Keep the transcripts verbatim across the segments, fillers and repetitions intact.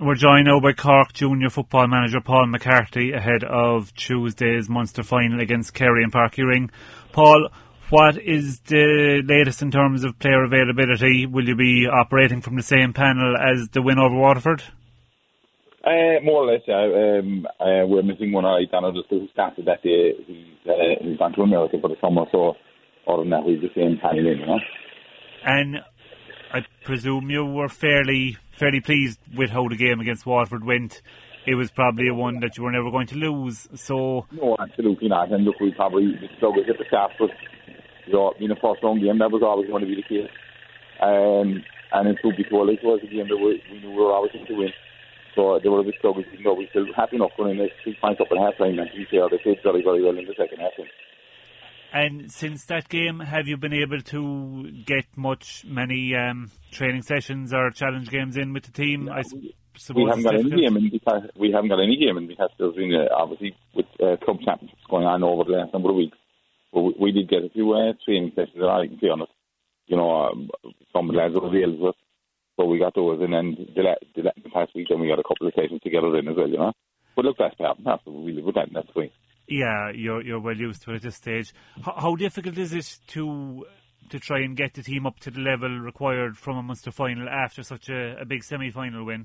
We're joined now by Cork Junior football manager Paul McCarthy ahead of Tuesday's Munster final against Kerry in Parky Ring. Paul, what is the latest in terms of player availability? Will you be operating from the same panel as the win over Waterford? Uh, more or less, yeah. Um, uh, we're missing one eye. Daniel just who started that day. He's, uh, he's gone to America for the summer, so other than that, we're the same panel in, you know. And I presume you were fairly fairly pleased with how the game against Waterford went. It was probably a one that you were never going to lose. So no, absolutely not. And look, we probably struggled at the start, but you know, being a first round game, that was always going to be the case. Um, and in truth be told, it was a game that we, we knew we were always going to win. So they were a bit struggling, even though we still happy enough going in three points up at half time, and to be fair, they played very, very well in the second half. And since that game, have you been able to get much, many um, training sessions or challenge games in with the team? Yeah, I we, suppose we haven't got any game in because we haven't got any game in because there's been uh, obviously with uh, club championships going on over the last number of weeks. But we, we did get a few uh, training sessions. I can be honest, you know, um, some of the lads were available with us, so we got those, and then the, the, the past week, then we got a couple of sessions together in as well, you know. But look, that's happened. That's what we live with that, and that's fine. Yeah, you're you're well used to it at this stage. How, how difficult is it to to try and get the team up to the level required from a Munster final after such a, a big semi-final win?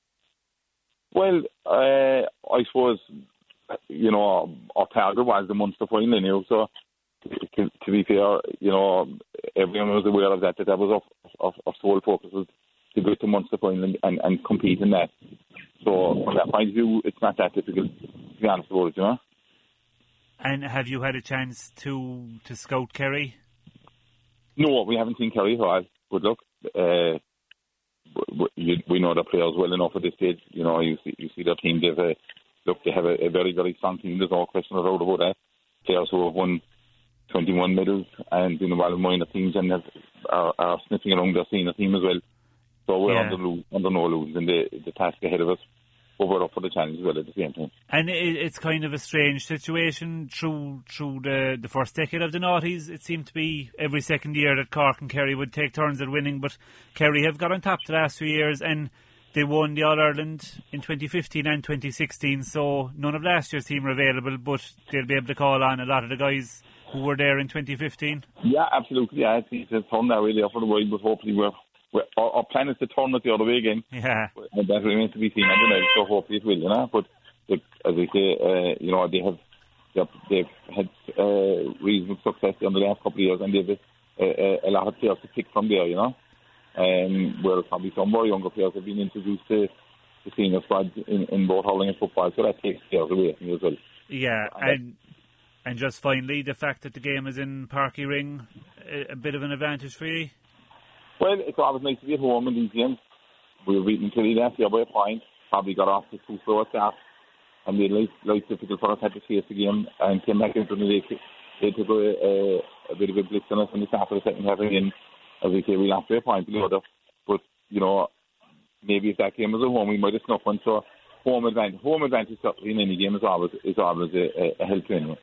Well, uh, I suppose, you know, our target was the Munster final, you know, so to, to be fair, you know, everyone was aware of that, that that was our, our, our sole focus was to go to Munster final and, and, and compete in that. So from that point of view, it's not that difficult, to be honest about it, you know. And have you had a chance to to scout Kerry? No, we haven't seen Kerry at all. But look, uh, we know the players well enough at this stage. You know, you see, you see their team. They've a, look, they have a, a very, very strong team. There's no question about that. Players who have won twenty-one medals and been involved in minor teams and have, are, are sniffing around their senior team as well. So we're yeah. under, under no illusions in the, the task ahead of us. But we're up for the challenge as well at the same time. And it, it's kind of a strange situation through through the, the first decade of the noughties. It seemed to be every second year that Cork and Kerry would take turns at winning, but Kerry have got on top the last few years, and they won the All-Ireland in twenty fifteen and twenty sixteen, so none of last year's team are available, but they'll be able to call on a lot of the guys who were there in twenty fifteen. Yeah, absolutely. Yeah, it's a turn now really for the way, but hopefully we're Well, our, our plan is to turn it the other way again. Yeah. And that remains to be seen. I don't know, so hopefully it will, you know. But like, as I say, uh, you know, they have they've, they've had uh, reasonable success in the last couple of years, and they've a, a, a lot of players to pick from there, you know. Um, whereas probably some more younger players have been introduced to the senior squad in, in both hurling and football, so that takes players away from you as well. Yeah, and and just finally, the fact that the game is in Parky Ring, a, a bit of an advantage for you. Well, it's always nice to be at home in these games. We were beaten Killy last year by a point, probably got off to two slow start, and made life, life difficult for us, had to chase the game, and came back into the day. They took a, a, a bit of a blitz on us in the start of the second half again. As we say, we lost by a point, but, you know, maybe if that game was at home, we might have snuffed one. So home advantage, home advantage in any game is always, is always a, a help to anyone.